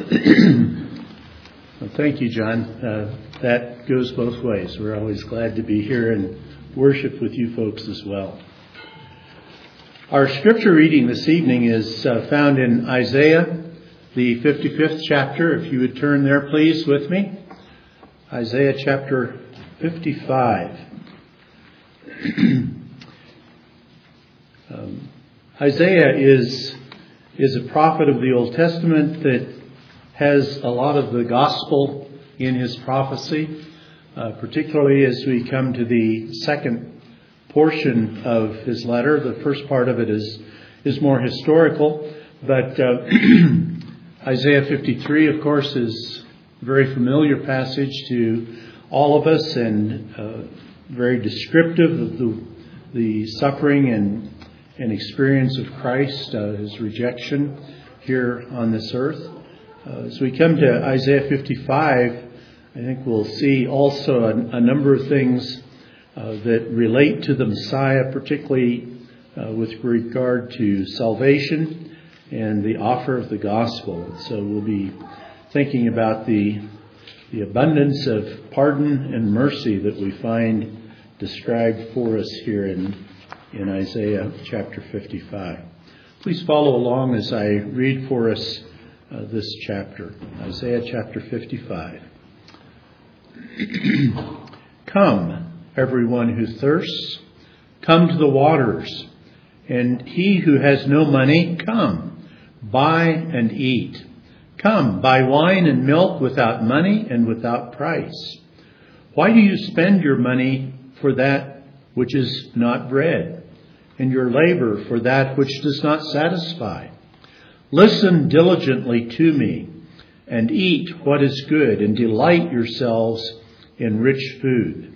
Well, thank you, John. That goes both ways. We're always glad to be here and worship with you folks as well. Our scripture reading this evening is found in Isaiah, the 55th chapter. If you would turn there, please, with me. Isaiah chapter 55. Isaiah is a prophet of the Old Testament that has a lot of the gospel in his prophecy, particularly as we come to the second portion of his letter. The first part of it is more historical, but Isaiah 53, of course, is a very familiar passage to all of us and very descriptive of the suffering and experience of Christ, his rejection here on this earth. As we come to Isaiah 55, I think we'll see also a number of things that relate to the Messiah, particularly with regard to salvation and the offer of the gospel. So we'll be thinking about the abundance of pardon and mercy that we find described for us here in Isaiah chapter 55. Please follow along as I read for us this chapter, Isaiah chapter 55. Come, everyone who thirsts, come to the waters, and he who has no money, come, buy and eat. Come, buy wine and milk without money and without price. Why do you spend your money for that which is not bread, and your labor for that which does not satisfy? Listen diligently to me, and eat what is good, and delight yourselves in rich food.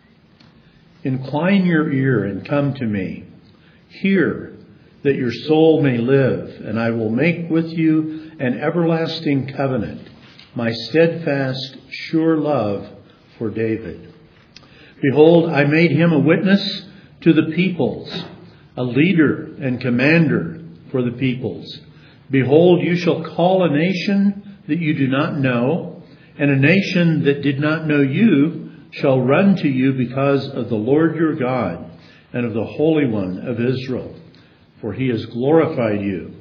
Incline your ear and come to me. Hear, that your soul may live, and I will make with you an everlasting covenant, my steadfast, sure love for David. Behold, I made him a witness to the peoples, a leader and commander for the peoples. Behold, you shall call a nation that you do not know, and a nation that did not know you shall run to you because of the Lord your God and of the Holy One of Israel, for he has glorified you.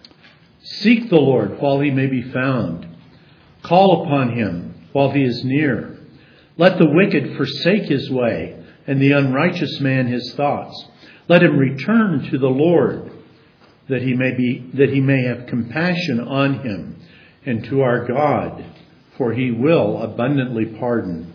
Seek the Lord while he may be found. Call upon him while he is near. Let the wicked forsake his way, and the unrighteous man his thoughts. Let him return to the Lord, that he may have compassion on him, and to our God, for he will abundantly pardon.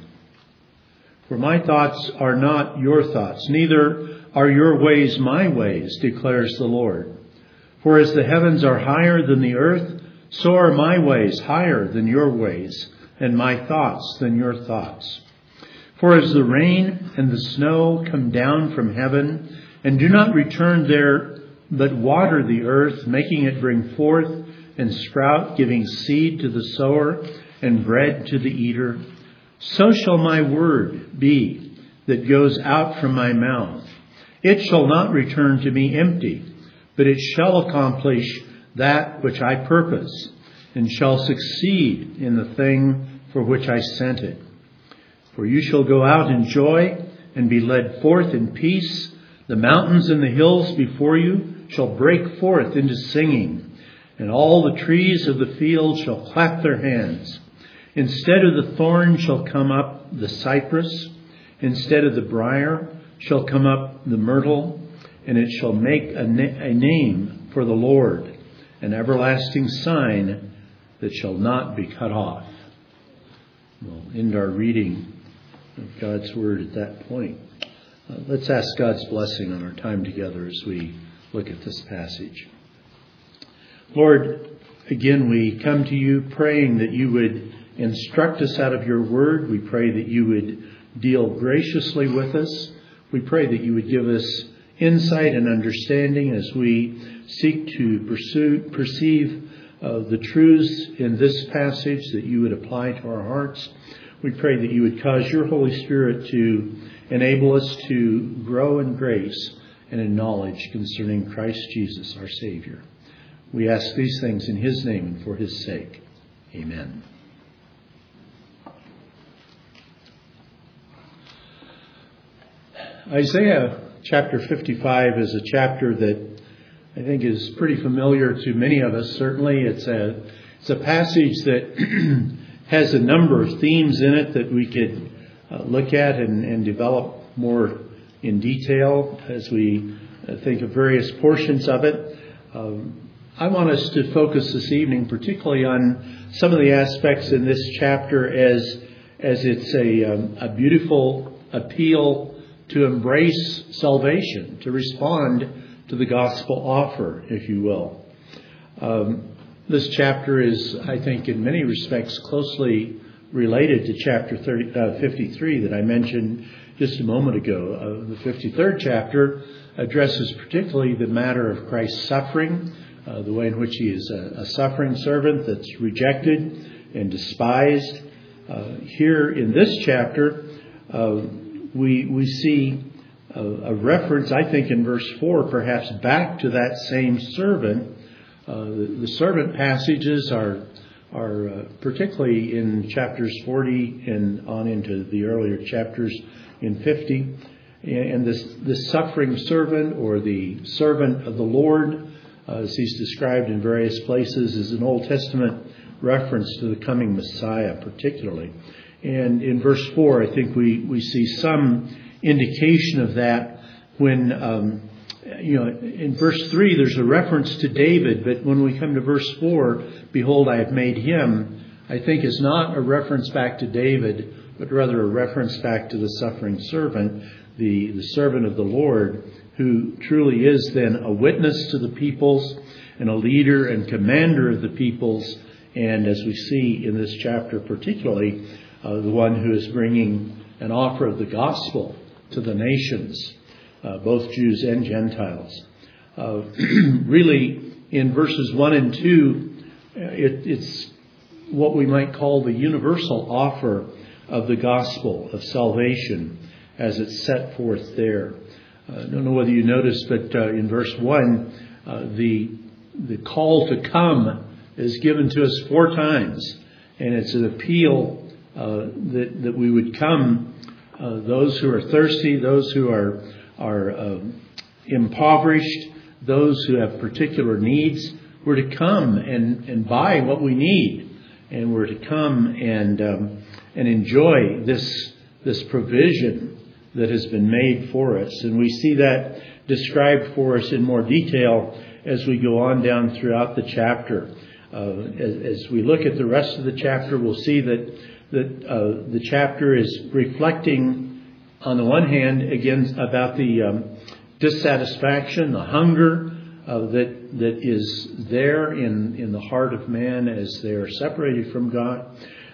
For my thoughts are not your thoughts, neither are your ways my ways, declares the Lord. For as the heavens are higher than the earth, so are my ways higher than your ways, and my thoughts than your thoughts. For as the rain and the snow come down from heaven, and do not return there, but water the earth, making it bring forth and sprout, giving seed to the sower and bread to the eater, so shall my word be that goes out from my mouth. It shall not return to me empty, but it shall accomplish that which I purpose, and shall succeed in the thing for which I sent it. For you shall go out in joy and be led forth in peace. The mountains and the hills before you shall break forth into singing, and all the trees of the field shall clap their hands. Instead of the thorn shall come up the cypress, instead of the briar shall come up the myrtle, and it shall make a name for the Lord, an everlasting sign that shall not be cut off. We'll end our reading of God's word at that point. Let's ask God's blessing on our time together as we look at this passage. Lord, again we come to you praying that you would instruct us out of your word. We pray that you would deal graciously with us. We pray that you would give us insight and understanding as we seek to perceive the truths in this passage that you would apply to our hearts. We pray that you would cause your Holy Spirit to enable us to grow in grace and in knowledge concerning Christ Jesus, our Savior. We ask these things in his name and for his sake. Amen. Isaiah chapter 55 is a chapter that I think is pretty familiar to many of us. Certainly, it's a passage that has a number of themes in it that we could look at and develop more in detail as we think of various portions of it. I want us to focus this evening particularly on some of the aspects in this chapter as it's a beautiful appeal to embrace salvation, to respond to the gospel offer, if you will. This chapter is, I think, in many respects closely related to chapter 53 that I mentioned just a moment ago. The 53rd chapter addresses particularly the matter of Christ's suffering, the way in which he is a suffering servant that's rejected and despised. Here in this chapter, we see a reference, I think, in verse 4, perhaps back to that same servant. The servant passages are particularly in chapters 40 and on into the earlier chapters in 50. And this suffering servant, or the servant of the Lord, as he's described in various places, is an Old Testament reference to the coming Messiah particularly. And in verse 4, I think we see some indication of that when, in verse 3, there's a reference to David, but when we come to verse 4, behold, I have made him, I think is not a reference back to David, but rather a reference back to the suffering servant, the servant of the Lord, who truly is then a witness to the peoples and a leader and commander of the peoples. And as we see in this chapter particularly, the one who is bringing an offer of the gospel to the nations, both Jews and Gentiles. Really, in verses 1 and 2, it's what we might call the universal offer of the gospel of salvation as it's set forth there. I don't know whether you noticed, but in verse 1, the call to come is given to us 4 times, and it's an appeal that we would come, those who are thirsty, those who are impoverished, those who have particular needs. We're to come and buy what we need, and we're to come and enjoy this provision that has been made for us. And we see that described for us in more detail as we go on down throughout the chapter. As we look at the rest of the chapter, we'll see that the chapter is reflecting, on the one hand, again, about the dissatisfaction, the hunger that is there in the heart of man as they are separated from God.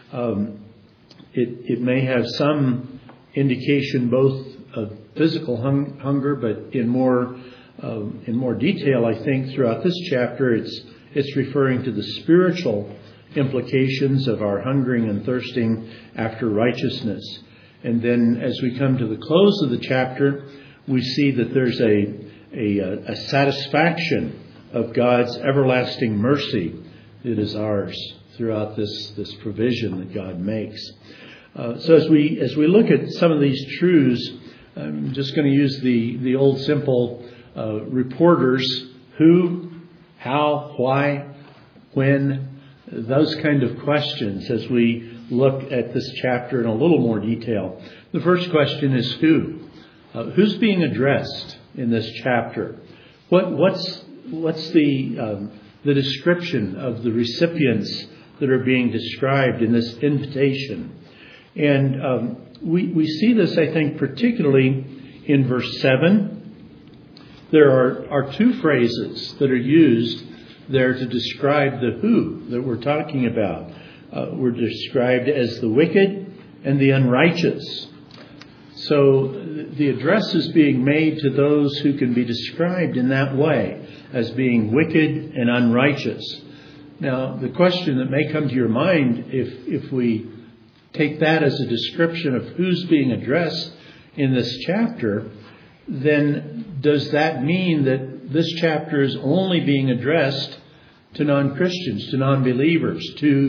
It may have some indication both of physical hunger, but in more detail, I think, throughout this chapter, it's referring to the spiritual implications of our hungering and thirsting after righteousness. And then as we come to the close of the chapter, we see that there's a satisfaction of God's everlasting mercy that is ours throughout this provision that God makes. So as we look at some of these truths, I'm just going to use the old simple reporters: who, how, why, when, those kind of questions as we look at this chapter in a little more detail. The first question is who? Who's being addressed in this chapter? What's the description of the recipients that are being described in this invitation? And we see this, I think, particularly in verse 7. There are 2 phrases that are used there to describe the who that we're talking about. We're described as the wicked and the unrighteous. So the address is being made to those who can be described in that way, as being wicked and unrighteous. Now, the question that may come to your mind, if we take that as a description of who's being addressed in this chapter, then does that mean that this chapter is only being addressed to non-Christians, to non-believers, to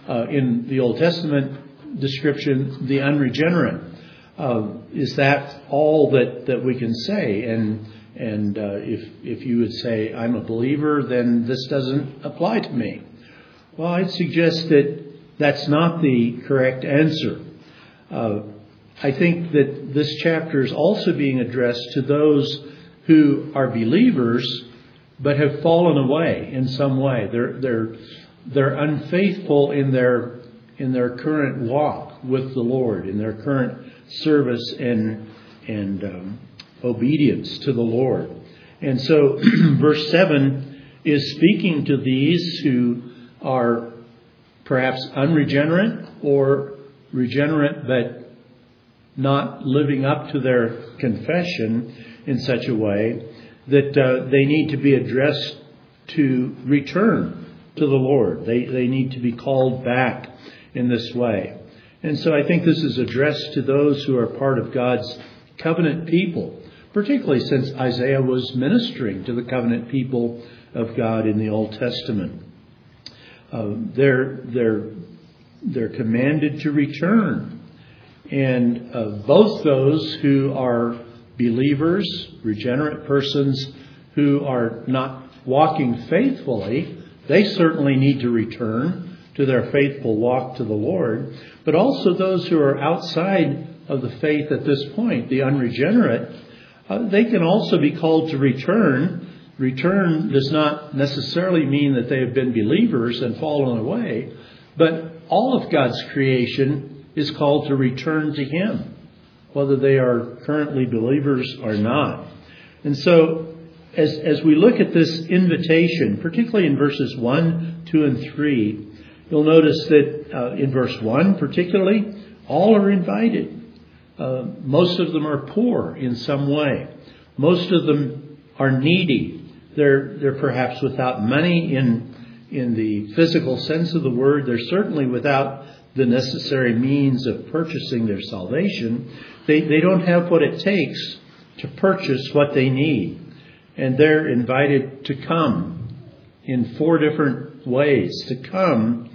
in the Old Testament description, the unregenerate. Is that all that we can say? And if you would say, I'm a believer, then this doesn't apply to me. Well, I'd suggest that that's not the correct answer. I think that this chapter is also being addressed to those who are believers but have fallen away in some way. They're unfaithful in their current walk with the Lord, in their current service and obedience to the Lord. And so verse 7 is speaking to these who are perhaps unregenerate or regenerate but not living up to their confession in such a way that they need to be addressed to return to the Lord. They need to be called back in this way. And so I think this is addressed to those who are part of God's covenant people, particularly since Isaiah was ministering to the covenant people of God in the Old Testament. They're commanded to return. And both those who are believers, regenerate persons who are not walking faithfully, they certainly need to return to their faithful walk to the Lord. But also those who are outside of the faith at this point, the unregenerate, they can also be called to return. Return does not necessarily mean that they have been believers and fallen away, but all of God's creation is called to return to Him, whether they are currently believers or not. And so as we look at this invitation, particularly in verses 1, 2, and 3, you'll notice that in verse 1 particularly, all are invited. Most of them are poor in some way. Most of them are needy. They're perhaps without money in the physical sense of the word. They're certainly without the necessary means of purchasing their salvation. They don't have what it takes to purchase what they need. And they're invited to come in 4 different ways, to come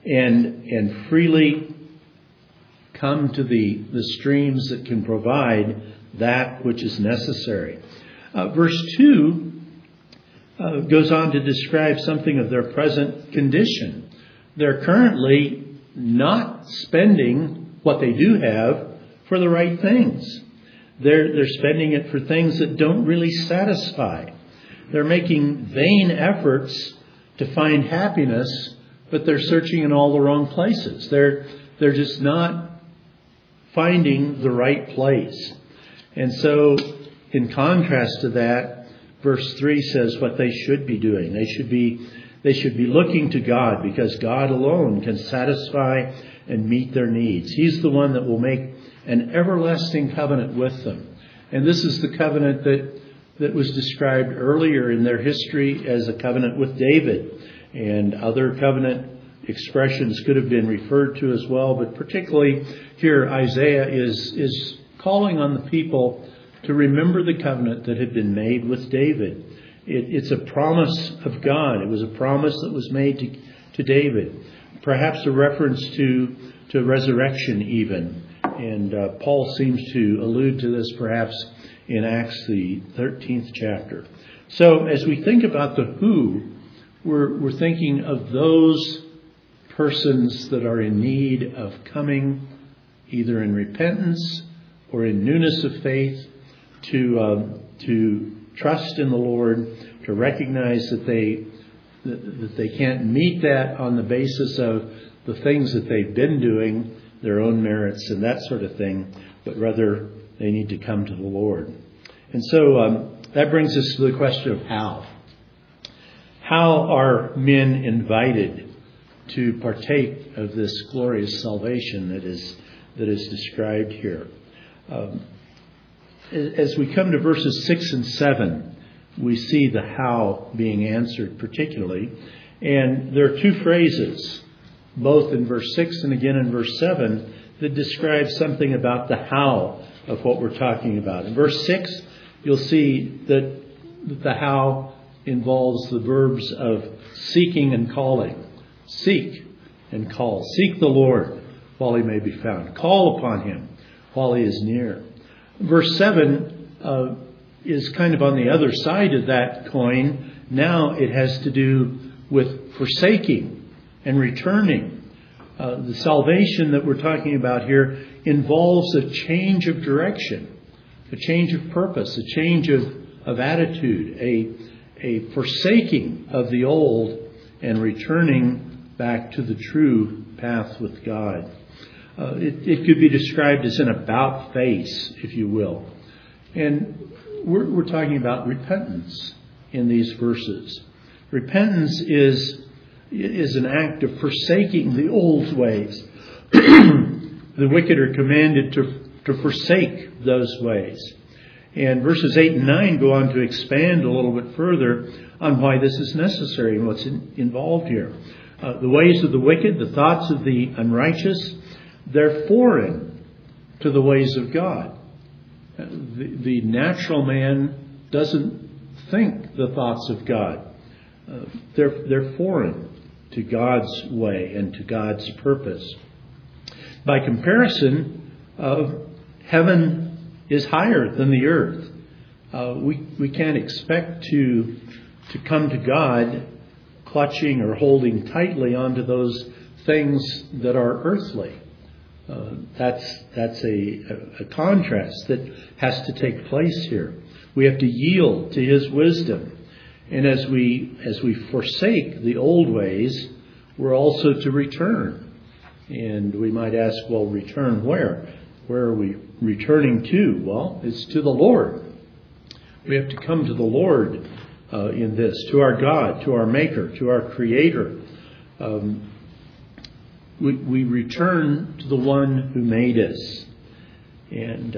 and freely come to the streams that can provide that which is necessary. Verse 2 goes on to describe something of their present condition. They're currently not spending what they do have for the right things. They're spending it for things that don't really satisfy. They're making vain efforts to find happiness, but they're searching in all the wrong places. They're just not finding the right place. And so, in contrast to that, verse 3 says what they should be doing. They should be looking to God, because God alone can satisfy and meet their needs. He's the one that will make an everlasting covenant with them. And this is the covenant that was described earlier in their history as a covenant with David. And other covenant expressions could have been referred to as well. But particularly here, Isaiah is calling on the people to remember the covenant that had been made with David. It's a promise of God. It was a promise that was made to David. Perhaps a reference to resurrection even. And Paul seems to allude to this perhaps in Acts, the 13th chapter. So as we think about the who, we're thinking of those persons that are in need of coming either in repentance or in newness of faith to trust in the Lord, to recognize that they can't meet that on the basis of the things that they've been doing, their own merits and that sort of thing, but rather they need to come to the Lord. And so that brings us to the question of how. How are men invited to partake of this glorious salvation that is described here? As we come to verses 6 and 7, we see the how being answered particularly. And there are 2 phrases, both in verse 6 and again in verse 7, that describe something about the how of what we're talking about. In verse 6, you'll see that the how involves the verbs of seeking and calling. Seek, and call. Seek the Lord while he may be found. Call upon him while he is near. Verse 7 is kind of on the other side of that coin. Now it has to do with forsaking and returning. The salvation that we're talking about here involves a change of direction, a change of purpose, a change of attitude, a forsaking of the old and returning back to the true path with God. It could be described as an about face, if you will. And we're talking about repentance in these verses. Repentance is an act of forsaking the old ways. The wicked are commanded to forsake those ways. And verses 8 and 9 go on to expand a little bit further on why this is necessary and what's involved here. The ways of the wicked, the thoughts of the unrighteous, they're foreign to the ways of God. The natural man doesn't think the thoughts of God. They're foreign to God's way and to God's purpose. By comparison, heaven is higher than the earth. We can't expect to come to God clutching or holding tightly onto those things that are earthly. That's a contrast that has to take place here. We have to yield to his wisdom. And as we forsake the old ways, we're also to return. And we might ask, well, return where? Where are we returning to? Well, it's to the Lord. We have to come to the Lord in this, to our God, to our Maker, to our Creator. We return to the one who made us. And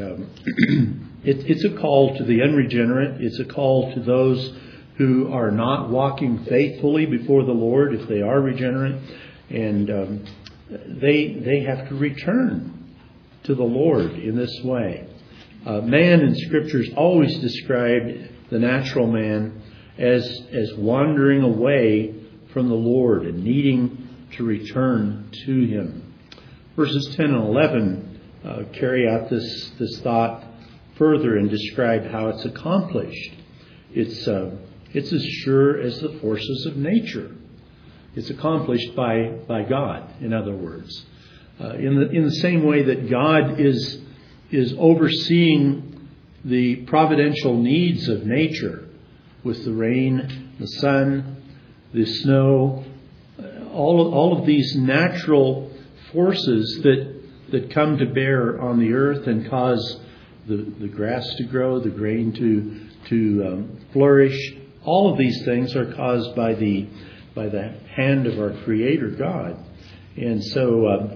it's a call to the unregenerate. It's a call to those who are not walking faithfully before the Lord, if they are regenerate. And they have to return to the Lord in this way. Man in Scripture is always described, the natural man, as wandering away from the Lord and needing to return to him. Verses 10 and 11 carry out this thought further and describe how it's accomplished. It's as sure as the forces of nature. It's accomplished by God, in other words. In the same way that God is overseeing the providential needs of nature with the rain, the sun, the snow, all of these natural forces that come to bear on the earth and cause the grass to grow, the grain to flourish. All of these things are caused by the hand of our Creator God. And so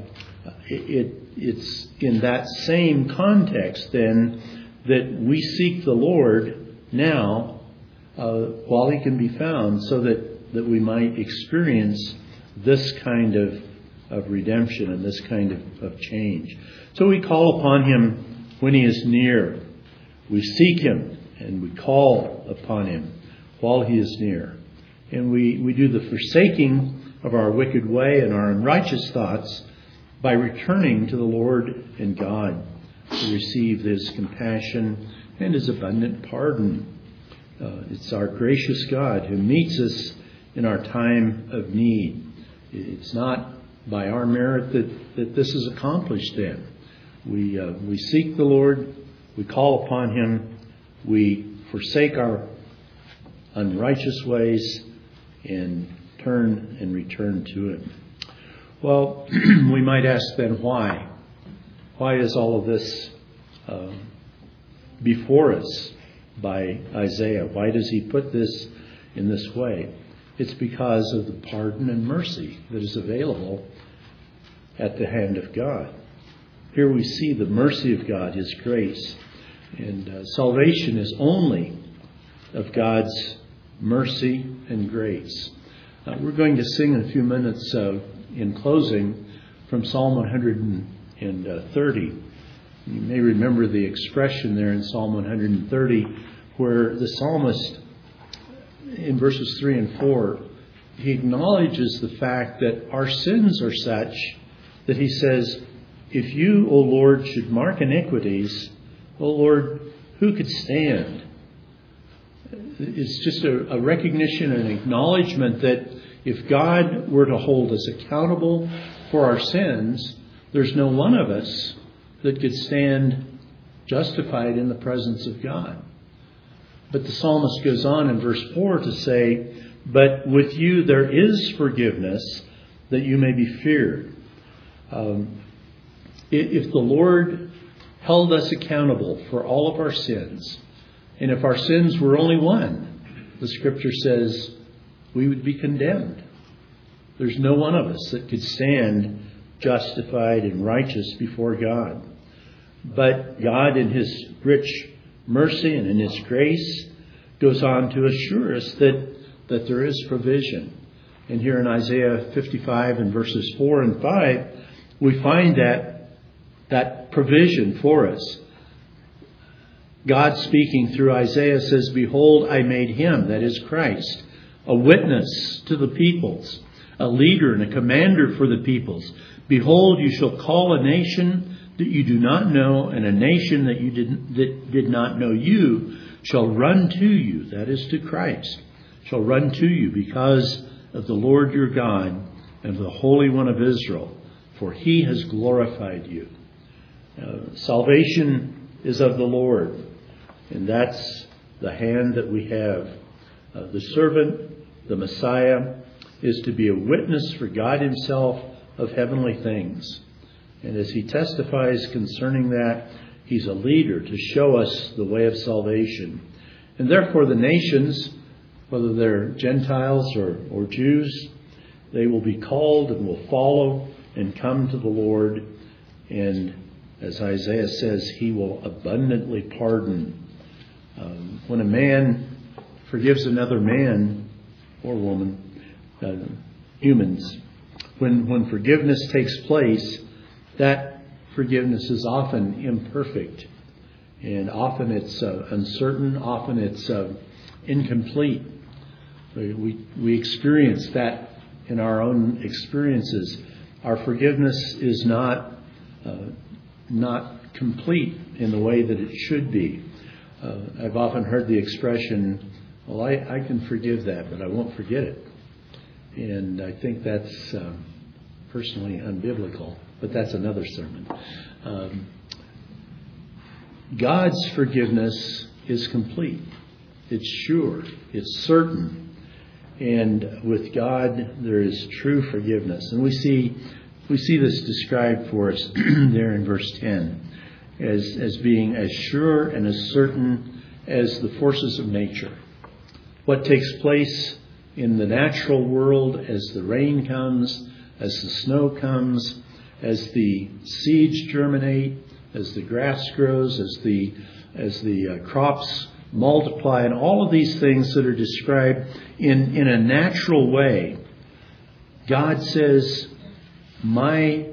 it's in that same context then that we seek the Lord now while he can be found, so that we might experience this kind of redemption and this kind of change. So we call upon him when he is near. We seek him and we call upon him while he is near. And we do the forsaking of our wicked way and our unrighteous thoughts by returning to the Lord and God to receive his compassion and his abundant pardon. It's our gracious God who meets us in our time of need. It's not by our merit that this is accomplished then. We seek the Lord, we call upon him, we forsake our unrighteous ways and turn and return to him. Well, we might ask then why? Why is all of this before us by Isaiah? Why does he put this in this way? It's because of the pardon and mercy that is available at the hand of God. Here we see the mercy of God, his grace. And salvation is only of God's mercy and grace. We're going to sing in a few minutes in closing from Psalm 130. You may remember the expression there in Psalm 130 where the psalmist in verses 3 and 4 he acknowledges the fact that our sins are such that he says, if you, O Lord, should mark iniquities, O Lord, who could stand? It's just a recognition and acknowledgement that if God were to hold us accountable for our sins, there's no one of us that could stand justified in the presence of God. But the psalmist goes on in verse 4 to say, but with you there is forgiveness, that you may be feared. If the Lord held us accountable for all of our sins, and if our sins were only one, the Scripture says we would be condemned. There's no one of us that could stand justified and righteous before God. But God, in His rich mercy and in His grace, goes on to assure us that there is provision. And here in Isaiah 55 and verses 4 and 5, we find that provision for us. God, speaking through Isaiah, says, behold, I made him, that is Christ, a witness to the peoples, a leader and a commander for the peoples. Behold, you shall call a nation that you do not know, and a nation that did not know you shall run to you, that is to Christ, shall run to you because of the Lord your God and the Holy One of Israel, for he has glorified you. Salvation is of the Lord, and that's the hand that we have. The servant, the Messiah, is to be a witness for God himself of heavenly things. And as he testifies concerning that, he's a leader to show us the way of salvation. And therefore the nations, whether they're Gentiles or Jews, they will be called and will follow and come to the Lord. And as Isaiah says, he will abundantly pardon. When a man forgives another man or woman, humans, when forgiveness takes place, that forgiveness is often imperfect. And often it's uncertain, often it's incomplete. We experience that in our own experiences. Our forgiveness is not complete in the way that it should be. I've often heard the expression, well, I can forgive that, but I won't forget it. And I think that's personally unbiblical, but that's another sermon. God's forgiveness is complete. It's sure. It's certain. And with God, there is true forgiveness. And we see this described for us there in verse 10 as being as sure and as certain as the forces of nature. What takes place in the natural world as the rain comes, as the snow comes, as the seeds germinate, as the grass grows, as the crops multiply, and all of these things that are described in a natural way, God says, my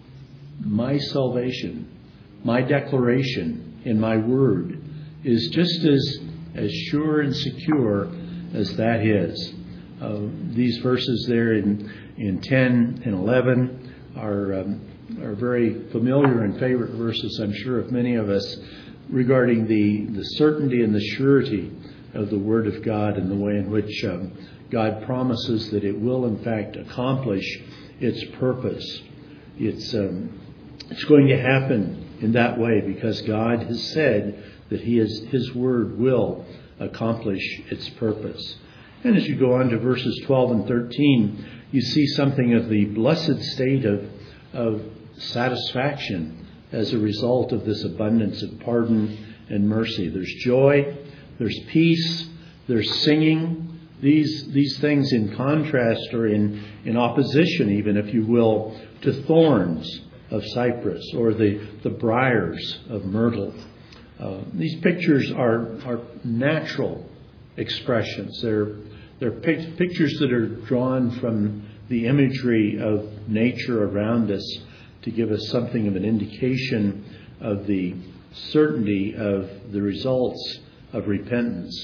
salvation, my declaration in my word is just as sure and secure as that is. These verses there in 10 and 11 are very familiar and favorite verses, I'm sure, of many of us, regarding the certainty and the surety of the Word of God and the way in which God promises that it will, in fact, accomplish its purpose. It's going to happen in that way because God has said that His Word will accomplish its purpose. And as you go on to verses 12 and 13, you see something of the blessed state of satisfaction as a result of this abundance of pardon and mercy. There's joy, there's peace, there's singing. These things in contrast or in opposition, even, if you will, to thorns of cypress or the briars of myrtle. These pictures are natural expressions. They're pictures that are drawn from the imagery of nature around us to give us something of an indication of the certainty of the results of repentance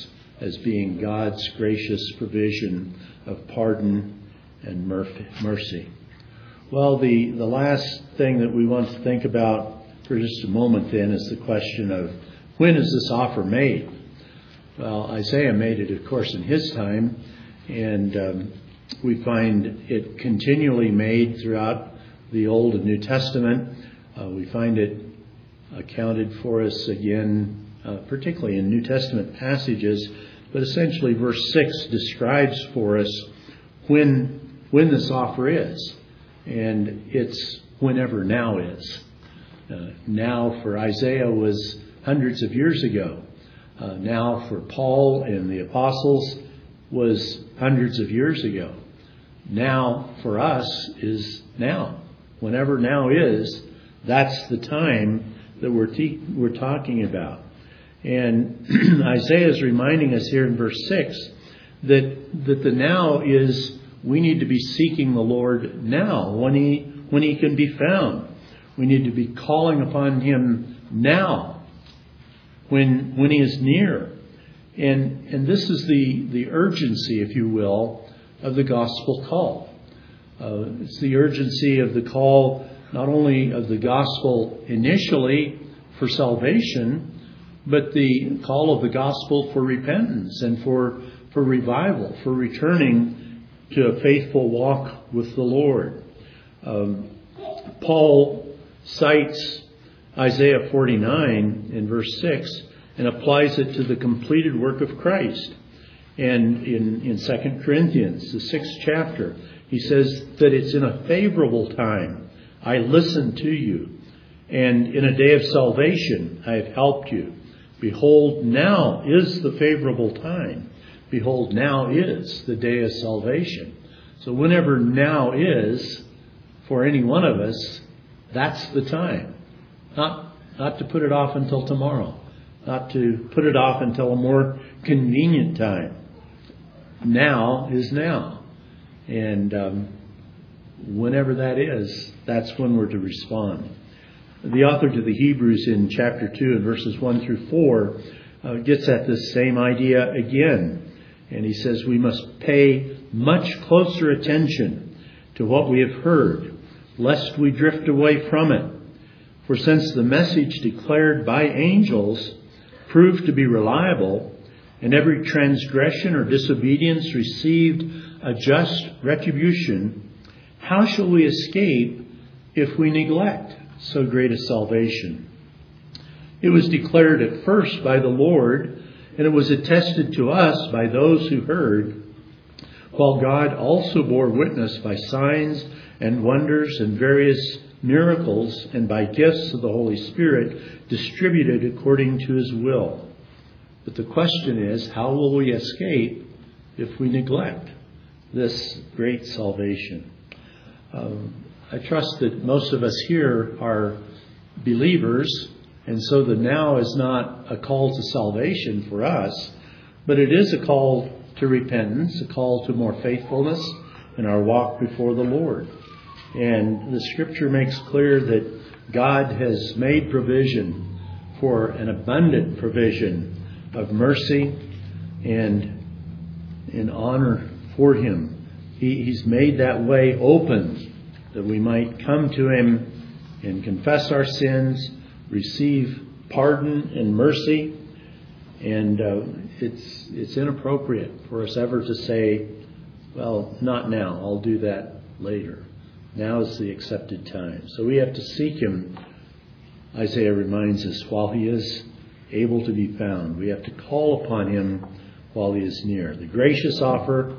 as being God's gracious provision of pardon and mercy. Well, the last thing that we want to think about for just a moment then is the question of when is this offer made? Well, Isaiah made it, of course, in his time, and we find it continually made throughout the Old and New Testament. We find it accounted for us again, particularly in New Testament passages, but essentially verse 6 describes for us when this offer is, and it's whenever now is. Now for Isaiah was hundreds of years ago. Now for Paul and the apostles was hundreds of years ago. Now for us is now. Whenever now is, that's the time that we're talking about. And Isaiah is reminding us here in verse 6 that the now is we need to be seeking the Lord now when he can be found. We need to be calling upon him now when he is near. And this is the urgency, if you will, of the gospel call. It's the urgency of the call, not only of the gospel initially for salvation, but the call of the gospel for repentance and for revival, for returning to a faithful walk with the Lord. Paul cites Isaiah 49 in verse 6 and applies it to the completed work of Christ. And in 2 Corinthians, the 6th chapter, he says that it's in a favorable time I listened to you, and in a day of salvation I have helped you. Behold, now is the favorable time. Behold, now is the day of salvation. So whenever now is, for any one of us, that's the time. Not to put it off until tomorrow. Not to put it off until a more convenient time. Now is now. And whenever that is, that's when we're to respond. The author to the Hebrews in chapter 2 and verses 1 through 4 gets at this same idea again. And he says we must pay much closer attention to what we have heard, lest we drift away from it. For since the message declared by angels proved to be reliable, and every transgression or disobedience received a just retribution, how shall we escape if we neglect so great a salvation? It was declared at first by the Lord, and it was attested to us by those who heard, while God also bore witness by signs and wonders and various miracles and by gifts of the Holy Spirit distributed according to his will. But the question is, how will we escape if we neglect this great salvation? I trust that most of us here are believers, and so the now is not a call to salvation for us, but it is a call to repentance, a call to more faithfulness in our walk before the Lord. And the Scripture makes clear that God has made provision for an abundant provision of mercy and in honor for him. He's made that way open that we might come to him and confess our sins, receive pardon and mercy. And it's inappropriate for us ever to say, well, not now, I'll do that later. Now is the accepted time. So we have to seek him, Isaiah reminds us, while he is able to be found. We have to call upon him while he is near. The gracious offer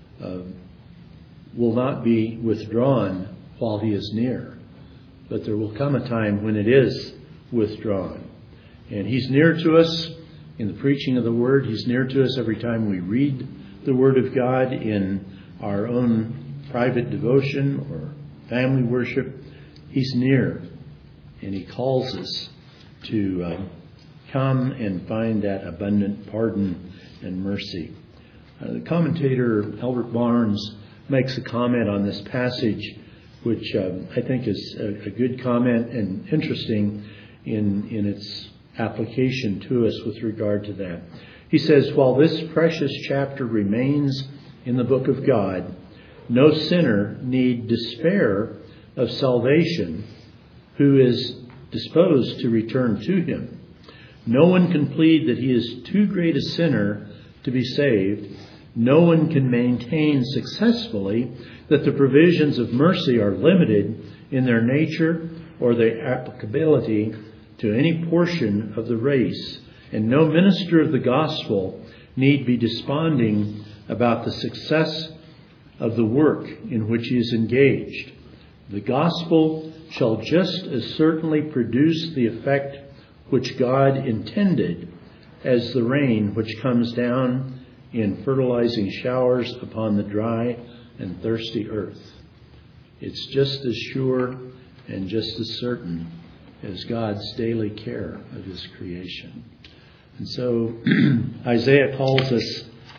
will not be withdrawn while he is near, but there will come a time when it is withdrawn. And he's near to us in the preaching of the Word. He's near to us every time we read the Word of God in our own private devotion or family worship. He's near, and he calls us to come and find that abundant pardon and mercy. The commentator Albert Barnes makes a comment on this passage, which I think is a good comment and interesting in its application to us with regard to that. He says, while this precious chapter remains in the book of God, no sinner need despair of salvation who is disposed to return to him. No one can plead that he is too great a sinner to be saved. No one can maintain successfully that the provisions of mercy are limited in their nature or their applicability to any portion of the race. And no minister of the gospel need be desponding about the success of the work in which he is engaged. The gospel shall just as certainly produce the effect which God intended as the rain which comes down in fertilizing showers upon the dry and thirsty earth. It's just as sure and just as certain as God's daily care of his creation. And so Isaiah calls us,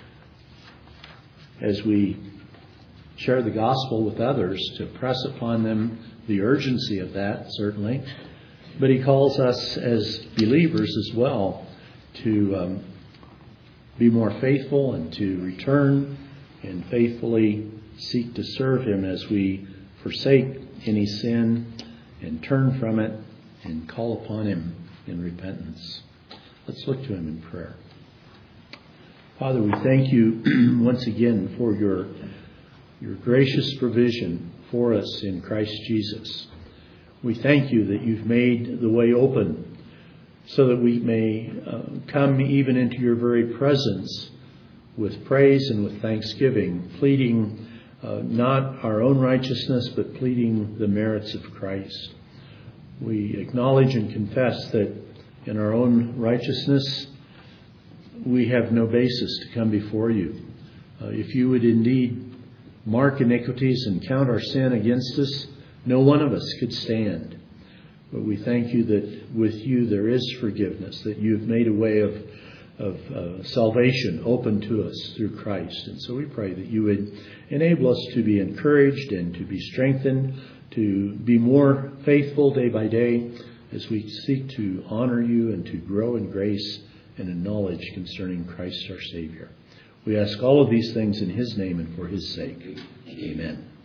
as we share the gospel with others, to press upon them the urgency of that, certainly. But he calls us as believers as well to be more faithful and to return and faithfully seek to serve him as we forsake any sin and turn from it and call upon him in repentance. Let's look to him in prayer. Father, we thank you once again for your gracious provision for us in Christ Jesus. We thank you that you've made the way open so that we may come even into your very presence with praise and with thanksgiving, pleading not our own righteousness, but pleading the merits of Christ. We acknowledge and confess that in our own righteousness, we have no basis to come before you. If you would indeed mark iniquities and count our sin against us, no one of us could stand. But we thank you that with you there is forgiveness, that you've made a way of salvation open to us through Christ. And so we pray that you would enable us to be encouraged and to be strengthened, to be more faithful day by day as we seek to honor you and to grow in grace and in knowledge concerning Christ our Savior. We ask all of these things in his name and for his sake. Amen.